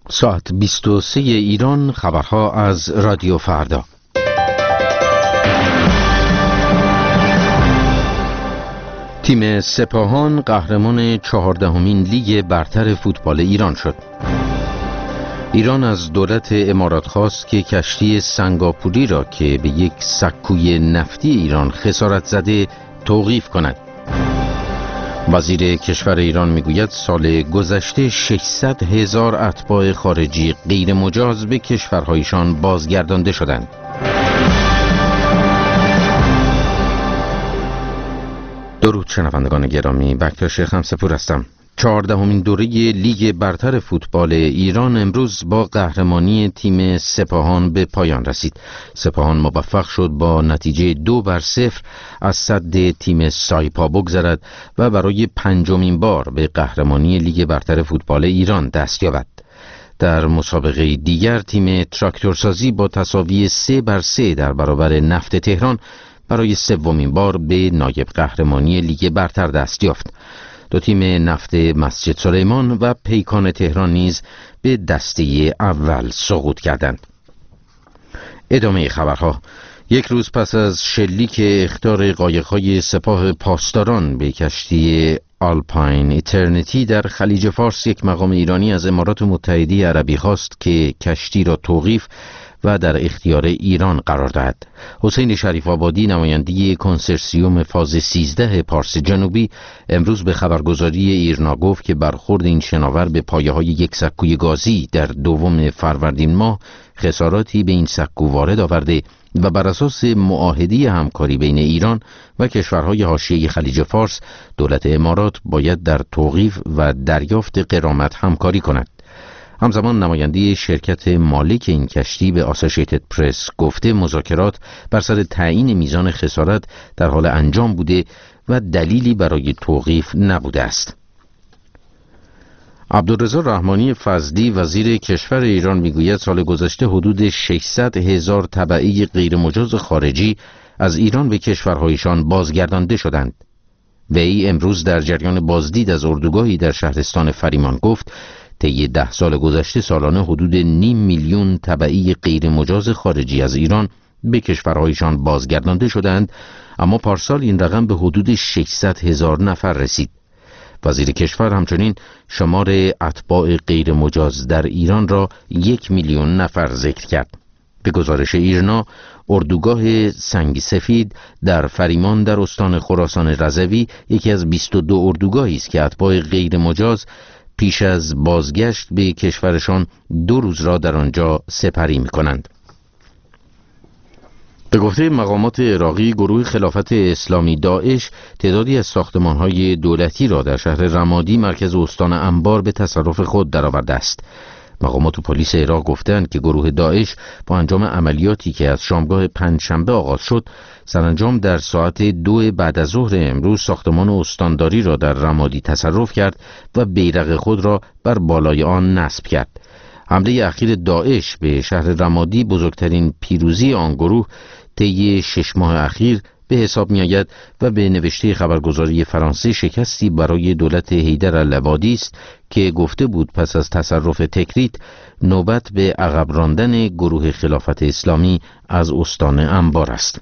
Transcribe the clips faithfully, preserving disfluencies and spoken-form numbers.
ساعت بیست و سه ایران، خبرها از رادیو فردا. تیم سپاهان قهرمان چهاردهمین لیگ برتر فوتبال ایران شد. ایران از دولت امارات خواست که کشتی سنگاپوری را که به یک سکوی نفتی ایران خسارت زده توقیف کند. وزیر کشور ایران میگوید سال گذشته ششصد هزار اتباع خارجی غیر مجاز به کشورهایشان بازگردانده شدند. درود شنوندگان گرامی، بکر شیخ همسپور هستم. چهاردهمین دوره لیگ برتر فوتبال ایران امروز با قهرمانی تیم سپاهان به پایان رسید. سپاهان موفق شد با نتیجه دو بر صفر از سد تیم سایپا بگذرد و برای پنجمین بار به قهرمانی لیگ برتر فوتبال ایران دست یابد. در مسابقه دیگر تیم تراکتورسازی با تساوی سه بر سه در برابر نفت تهران برای سومین بار به نایب قهرمانی لیگ برتر دست یافت. دو تیم نفت مسجد سلیمان و پیکان تهران نیز به دسته اول سقوط کردند. ادامه خبرها. یک روز پس از شلیک اخطار قایق‌های سپاه پاسداران به کشتی آلپاین ایترنیتی در خلیج فارس، یک مقام ایرانی از امارات متحده عربی خواست که کشتی را توقیف و در اختیار ایران قرار دهد. حسین شریف آبادی، نماینده کنسرسیوم فاز سیزده پارس جنوبی، امروز به خبرگزاری ایرنا گفت که برخورد این شناور به پایه‌های یک سکوی گازی در دوم فروردین ماه خساراتی به این سکو وارد آورده و بر اساس معاهده همکاری بین ایران و کشورهای حاشیه خلیج فارس، دولت امارات باید در توقیف و دریافت غرامت همکاری کند. همزمان نماینده شرکت مالک این کشتی به آسوشیتد پرس گفته مذاکرات بر سر تعیین میزان خسارت در حال انجام بوده و دلیلی برای توقیف نبوده است. عبدالرضا رحمانی فضلی، وزیر کشور ایران، میگوید سال گذشته حدود ششصد هزار تبعه غیر مجاز خارجی از ایران به کشورهایشان بازگردانده شدند. وی امروز در جریان بازدید از اردوگاهی در شهرستان فریمان گفت طی ده سال گذشته سالانه حدود نیم میلیون تبعی غیر مجاز خارجی از ایران به کشورهایشان بازگردانده شدند، اما پارسال این رقم به حدود ششصد هزار نفر رسید. وزیر کشور همچنین شمار اتباع غیر مجاز در ایران را یک میلیون نفر ذکر کرد. به گزارش ایرنا، اردوگاه سنگ سفید در فریمان در استان خراسان رضوی یکی از بیست و دو اردوگاهی است که اتباع غیر مجاز پیش از بازگشت به کشورشان دو روز را در آنجا سپری می کنند. به گفته مقامات عراقی، گروه خلافت اسلامی داعش تعدادی از ساختمان‌های دولتی را در شهر رمادی مرکز استان انبار به تصرف خود درآورده است. مقامات و پلیس عراق گفتند که گروه داعش با انجام عملیاتی که از شامگاه پنجشنبه آغاز شد، سرانجام در ساعت دو بعد از ظهر امروز ساختمان استانداری را در رمادی تصرف کرد و بیرق خود را بر بالای آن نصب کرد. حمله اخیر داعش به شهر رمادی بزرگترین پیروزی آن گروه طی شش ماه اخیر به حساب می آید و به نوشته خبرگزاری فرانسه شکستی برای دولت حیدرالعبادی است که گفته بود پس از تصرف تکریت نوبت به عقب راندن گروه خلافت اسلامی از استان انبار است.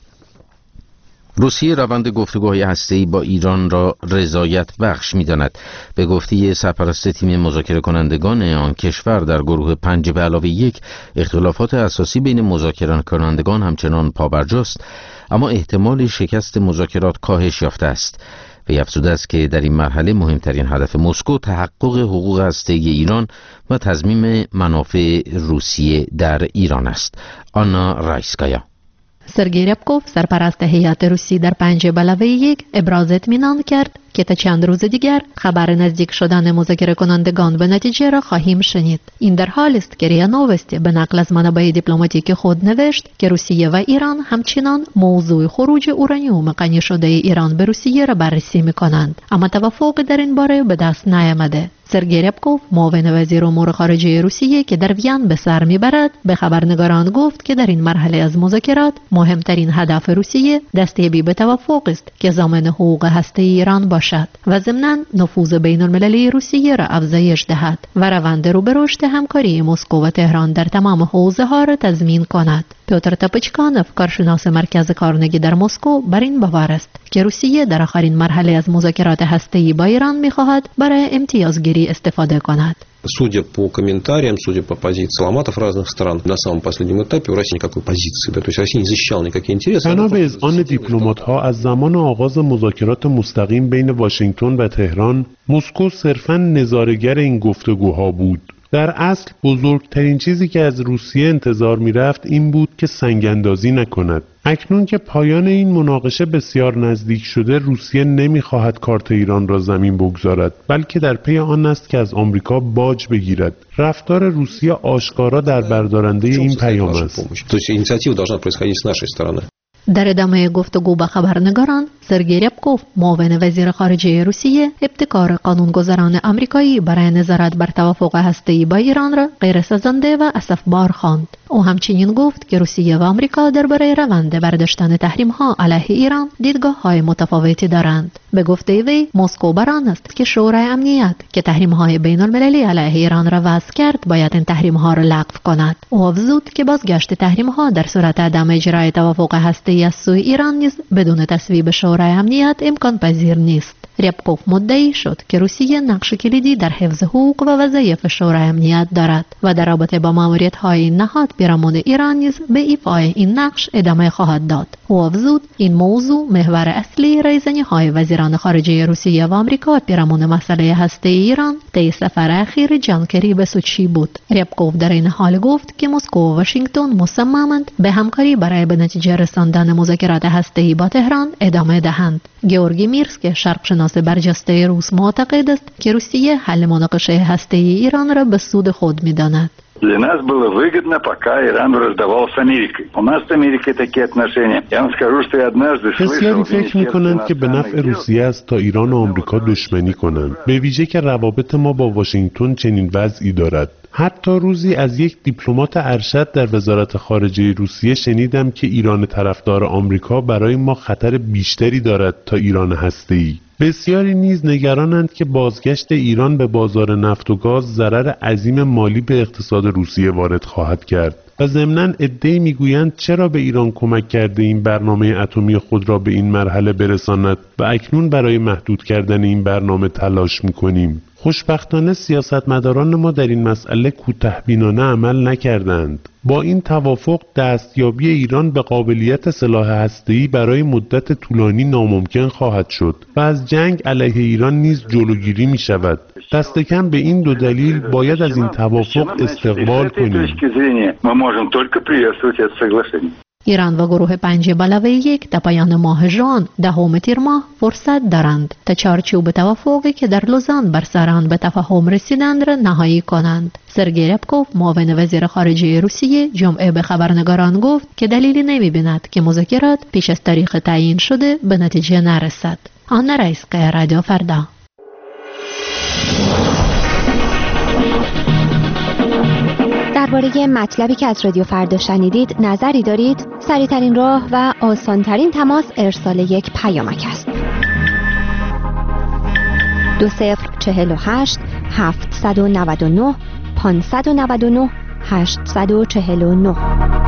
روسیه روند گفتگوهای هسته‌ای با ایران را رضایت بخش می‌داند. به گفته سرپرست تیم مذاکره کنندگان آن کشور در گروه پنج به علاوه یک، اختلافات اساسی بین مذاکره کنندگان همچنان پابرجاست، اما احتمال شکست مذاکرات کاهش یافته است. وی افزوده است که در این مرحله مهمترین هدف مسکو تحقق حقوق هسته‌ای ایران و تضمین منافع روسیه در ایران است. آنا رایسکایا. سرگئی ربکوف، سرپرست هیئت روسی در پنج به علاوه یک، ابراز اطمینان کرد که تا چند روز دیگر خبر نزدیک شدن مذاکره کنندگان به نتیجه را خواهیم شنید. این در حالی است که ریا نووستی به نقل از منابع دیپلماتیک خود نوشت که روسیه و ایران همچنان موضوع خروج اورانیوم غنی شده ایران به روسیه را بررسی می‌کنند، اما توافق در این باره به دست نیامده. سرگئی ربکوف، معاون وزیر امور خارجه روسیه که در وین به سر میبرد، به خبرنگاران گفت که در این مرحله از مذاکرات مهمترین هدف روسیه دستیابی به توافق است که ضامن حقوق هسته ایران باشد. باشد و ضمناً نفوذ بین المللی روسیه را افزایش دهد و روند رو به رشد همکاری مسکو و تهران در تمام حوزه‌ها را تضمین کند. پیوتر تاپچکانوف، کارشناس مرکز کارنگی در مسکو، بر این باور است که روسیه در آخرین مرحله از مذاکرات هسته‌ای با ایران می‌خواهد برای امتیازگیری استفاده کند. Судя по комментариям, судя по позиции дипломатов разных стран, на самом последнем этапе у России никакой позиции, да, то есть Россия не защищала никакие интересы. بنا به اذعان دیپلمات‌ها از زمان آغاز مذاکرات مستقیم بین واشنگتن و تهران، مسکو صرفاً نظاره‌گر این گفتگوها بود. در اصل بزرگترین چیزی که از روسیه انتظار می‌رفت این بود که سنگ‌اندازی نکند. اکنون که پایان این مناقشه بسیار نزدیک شده، روسیه نمی‌خواهد کارت ایران را زمین بگذارد، بلکه در پی آن است که از آمریکا باج بگیرد. رفتار روسیه آشکارا در بردارنده این پیام است. در ادامه گفتگو با خبرنگاران، سرگئی ریابکوف، معاون وزیر خارجه روسیه، ابتکار قانونگذاران آمریکایی برای نظارت بر توافق هسته‌ای با ایران را غیر سازنده و اسفبار خواند. او همچنین گفت که روسیه و آمریکا درباره روند برداشتن تحریم‌ها علیه ایران دیدگاه‌های متفاوتی دارند. به گفته وی، مسکو بر آن است که شورای امنیت که تحریم‌های بین‌المللی علیه ایران را وضع کرد باید این تحریم‌ها را لغو کند. او افزود که بازگشت تحریم‌ها در صورت عدم اجرای توافق هسته‌ای از سوی ایران نیز بدون تصویب شورای امنیت امکان پذیر نیست. ریابکوف مدعی شد که روسیه نقش کلیدی در حفظ حقوق و وظایف شورای امنیت دارد و در رابطه با ماموریت‌های این نهاد پیرامون ایران نیز به ایفای این نقش ادامه خواهد داد. او افزود این موضوع محور اصلی رایزنی‌های وزیران خارجه روسیه و آمریکا پیرامون مسئله هسته‌ای ایران طی سفر اخیر جان کری به سوچی بود. ریابکوف در این حال گفت که مسکو و واشنگتن مصممند به همکاری برای به نتیجه رساندن مذاکرات هسته‌ای با تهران ادامه دهند. گیورگی میرسک، شرقشناس برجسته روس، معتقد است که روسیه حل مناقشه هسته‌ای ایران را به سود خود می‌داند. Для нас было выгодно, пока Иран враждовал с Америкой. У нас с Америкой такие отношения. Я вам скажу, что я однажды слышал... بسیاری فکر می‌کنند که به نفع روسیه است تا ایران و آمریکا دشمنی کنند. به ویژه که روابط ما با واشنگتن چنین وضعی دارد. حتی روزی از یک دیپلمات ارشد در وزارت خارجه روسیه شنیدم که ایران طرفدار آمریکا برای ما خطر بیشتری دارد تا ایران هسته‌ای. بسیاری نیز نگرانند که بازگشت ایران به بازار نفت و گاز ضرر عظیم مالی به اقتصاد روسیه وارد خواهد کرد و ضمناً عده‌ای میگویند چرا به ایران کمک کرده این برنامه اتمی خود را به این مرحله برساند و اکنون برای محدود کردن این برنامه تلاش می‌کنیم. خوشبختانه سیاستمداران ما در این مسئله کوتاه‌بینانه عمل نکردند. با این توافق دستیابی ایران به قابلیت سلاح هسته‌ای برای مدت طولانی ناممکن خواهد شد و از جنگ علیه ایران نیز جلوگیری می شود. دست کم به این دو دلیل باید از این توافق استقبال کنیم. ایران و گروه پنج بلاوه یک تا پایان ماه ژوئن دهم تیر ماه فرصت دارند تا چارچوب توافقی که در لوزان بر سر آن به تفاهم رسیدند را نهایی کنند. سرگئی ریابکوف، معاون وزیر خارجه روسیه، جمعه به خبرنگاران گفت که دلیلی نمی‌بیند که مذاکرات پیش از تاریخ تعیین شده به نتیجه نرسد. آن رئیس رادیو فردا. درباره مطلبی که از رادیو فردا شنیدید نظری دارید؟ سریع‌ترین راه و آسان‌ترین تماس ارسال یک پیامک است. دو صفر چهل و هشت هفتصد و نود و نه پانصد و نود و نه هشتصد و چهل و نه.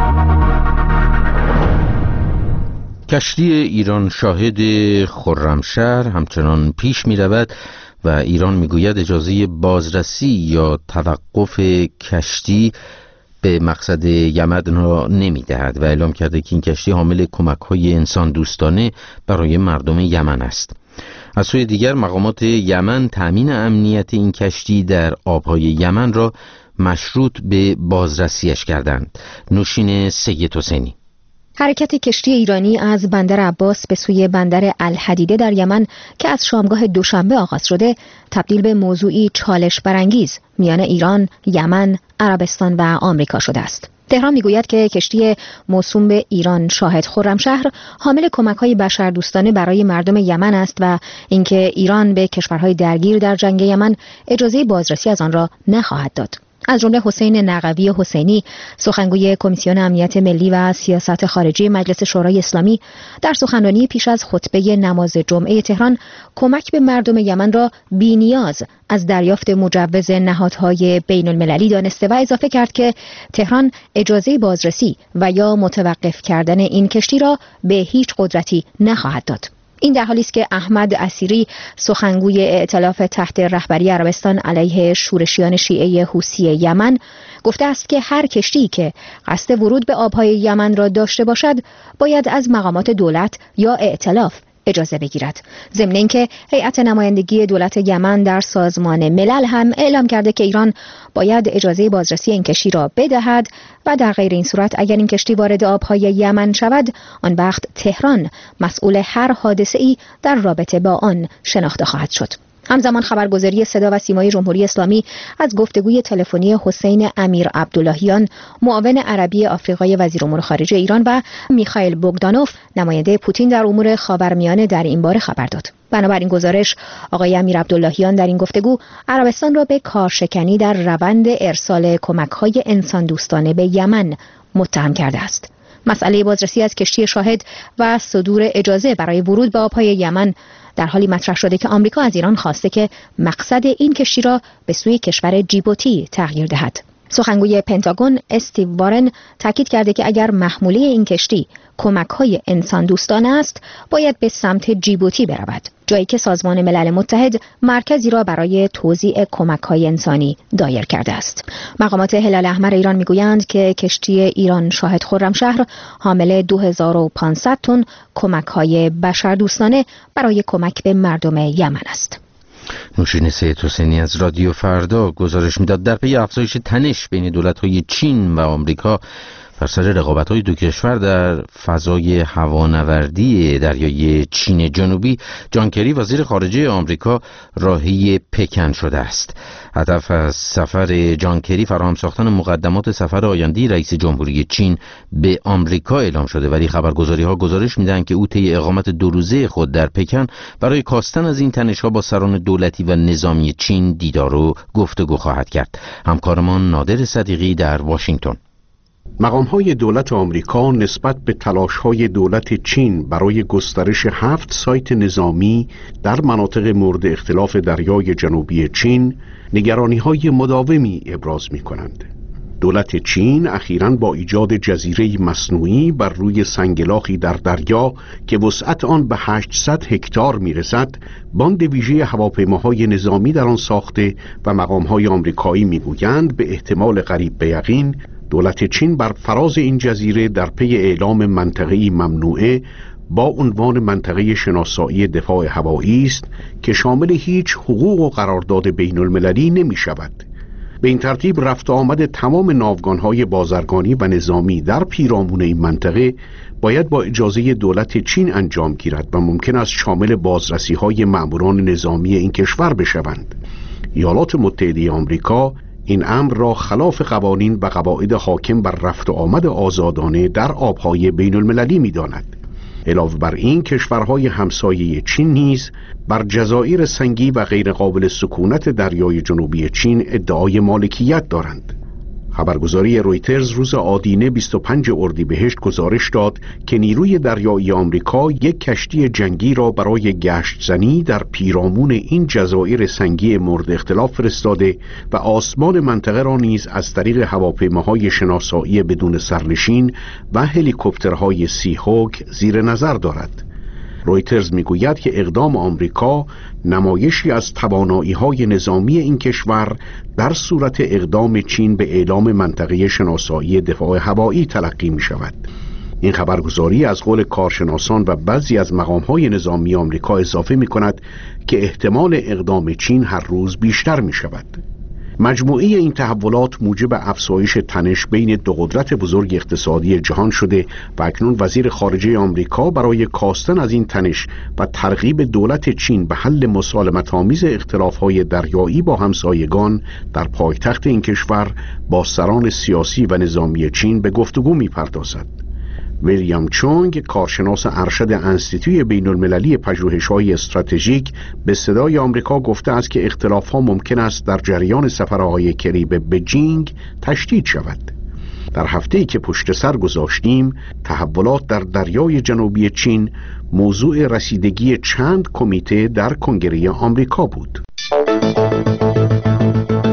کشتی ایران شاهد خرمشهر همچنان پیش می رود و ایران میگوید اجازه بازرسی یا توقف کشتی به مقصد یمن را نمیدهد و اعلام کرده که این کشتی حامل کمک‌های انسان دوستانه برای مردم یمن است. از سوی دیگر مقامات یمن تأمین امنیت این کشتی در آبهای یمن را مشروط به بازرسیش کردند. نوشین سید حسینی. حرکت کشتی ایرانی از بندر عباس به سوی بندر الحدیده در یمن که از شامگاه دوشنبه آغاز شده تبدیل به موضوعی چالش برانگیز میان ایران، یمن، عربستان و آمریکا شده است. تهران میگوید که کشتی موسوم به ایران شاهد خرمشهر حامل کمک‌های بشردوستانه برای مردم یمن است و اینکه ایران به کشورهای درگیر در جنگ یمن اجازه بازرسی از آن را نخواهد داد. از جمله حسین نقوی حسینی، سخنگوی کمیسیون امنیت ملی و سیاست خارجی مجلس شورای اسلامی، در سخنرانی پیش از خطبه نماز جمعه تهران کمک به مردم یمن را بی‌نیاز از دریافت مجوز نهادهای بین المللی دانسته و اضافه کرد که تهران اجازه بازرسی و یا متوقف کردن این کشتی را به هیچ قدرتی نخواهد داد. این در حالی است که احمد اسیری، سخنگوی ائتلاف تحت رهبری عربستان علیه شورشیان شیعه حوثی یمن، گفته است که هر کشتی که قصد ورود به آبهای یمن را داشته باشد باید از مقامات دولت یا ائتلاف اجازه بگیرد. ضمن اینکه هیئت نمایندگی دولت یمن در سازمان ملل هم اعلام کرده که ایران باید اجازه بازرسی این کشتی را بدهد و در غیر این صورت اگر این کشتی وارد آبهای یمن شود، آن وقت تهران مسئول هر حادثه‌ای در رابطه با آن شناخته خواهد شد. همزمان خبرگزاری صدا و سیمای جمهوری اسلامی از گفتگوی تلفنی حسین امیر عبداللهیان، معاون عربی آفریقای وزیر امور خارجه ایران، و میخائیل بوگدانوف، نماینده پوتین در امور خاورمیانه در این باره خبر داد. بنابراین گزارش، آقای امیر عبداللهیان در این گفتگو عربستان را به کارشکنی در روند ارسال کمک‌های انسان دوستانه به یمن متهم کرده است. مسئله بازرسی از کشتی شاهد و صدور اجازه برای ورود به آبهای یمن در حالی مطرح شده که آمریکا از ایران خواسته که مقصد این کشتی را به سوی کشور جیبوتی تغییر دهد. سخنگوی پنتاگون استیو وارن تاکید کرده که اگر محموله این کشتی کمک‌های انسان دوستانه است، باید به سمت جیبوتی برود، جایی که سازمان ملل متحد مرکزی را برای توزیع کمک‌های انسانی دایر کرده است. مقامات هلال احمر ایران میگویند که کشتی ایران شاهد خرمشهر حامل دو هزار و پانصد تن کمک‌های بشردوستانه برای کمک به مردم یمن است. نوشین سید حسینی از رادیو فردا گزارش میداد در پی افزایش تنش بین دولت‌های چین و آمریکا بر سر رقابت‌های دو کشور در فضای هوانوردی دریای چین جنوبی، جان کری وزیر خارجه آمریکا راهی پکن شده است. هدف از سفر جان کری فراهم ساختن مقدمات سفر آینده رئیس جمهوری چین به آمریکا اعلام شده، ولی خبرگزاری‌ها گزارش میدن که او طی اقامت دو روزه خود در پکن برای کاستن از این تنش‌ها با سران دولتی و نظامی چین دیدار و گفتگو خواهد کرد. همکارمان نادر صدیقی در واشنگتن. مقام‌های دولت آمریکا نسبت به تلاش‌های دولت چین برای گسترش هفت سایت نظامی در مناطق مورد اختلاف دریای جنوبی چین نگرانی‌های مداومی ابراز می‌کنند. دولت چین اخیراً با ایجاد جزیره مصنوعی بر روی سنگلاخی در دریا که وسعت آن به هشتصد هکتار می‌رسد، باند ویژه هواپیماهای نظامی در آن ساخته و مقام‌های آمریکایی می‌گویند به احتمال قریب به یقین دولت چین بر فراز این جزیره در پی اعلام منطقه‌ای ممنوعه با عنوان منطقه شناسایی دفاع هوایی است که شامل هیچ حقوق و قرارداد بین المللی نمی شود. به این ترتیب رفت آمد تمام ناوگان‌های بازرگانی و نظامی در پیرامون این منطقه باید با اجازه دولت چین انجام گیرد و ممکن است شامل بازرسی‌های مأموران نظامی این کشور بشوند. ایالات متحده آمریکا این امر را خلاف قوانین و قواعد حاکم بر رفت و آمد آزادانه در آبهای بین المللی می داند. علاوه بر این، کشورهای همسایه چین نیز بر جزایر سنگی و غیر قابل سکونت دریای جنوبی چین ادعای مالکیت دارند. خبرگزاری رویترز روز آدینه بیست و پنجم اردیبهشت گزارش داد که نیروی دریایی آمریکا یک کشتی جنگی را برای گشت زنی در پیرامون این جزایر سنگی مورد اختلاف فرستاده و آسمان منطقه را نیز از طریق هواپیماهای شناسایی بدون سرنشین و هلیکوپترهای سی هوک زیر نظر دارد. رویترز میگوید که اقدام آمریکا نمایشی از توانایی‌های نظامی این کشور در صورت اقدام چین به اعلام منطقه شناسایی دفاع هوایی تلقی می شود. این خبرگزاری از قول کارشناسان و بعضی از مقام‌های نظامی آمریکا اضافه می کند که احتمال اقدام چین هر روز بیشتر می شود. مجموعه این تحولات موجب افزایش تنش بین دو قدرت بزرگ اقتصادی جهان شده و اکنون وزیر خارجه آمریکا برای کاستن از این تنش و ترغیب دولت چین به حل مسالمت‌آمیز اختلاف‌های دریایی با همسایگان در پایتخت این کشور با سران سیاسی و نظامی چین به گفتگو می‌پردازد. ویلیام چونگ، کارشناس ارشد انستیتوی بین المللی پژوهش‌های استراتژیک، به صدای آمریکا گفته است که اختلاف‌ها ممکن است در جریان سفرهای کری به بجینگ تشدید شود. در هفته‌ای که پشت سر گذاشتیم، تحولات در دریای جنوبی چین موضوع رسیدگی چند کمیته در کنگره آمریکا بود.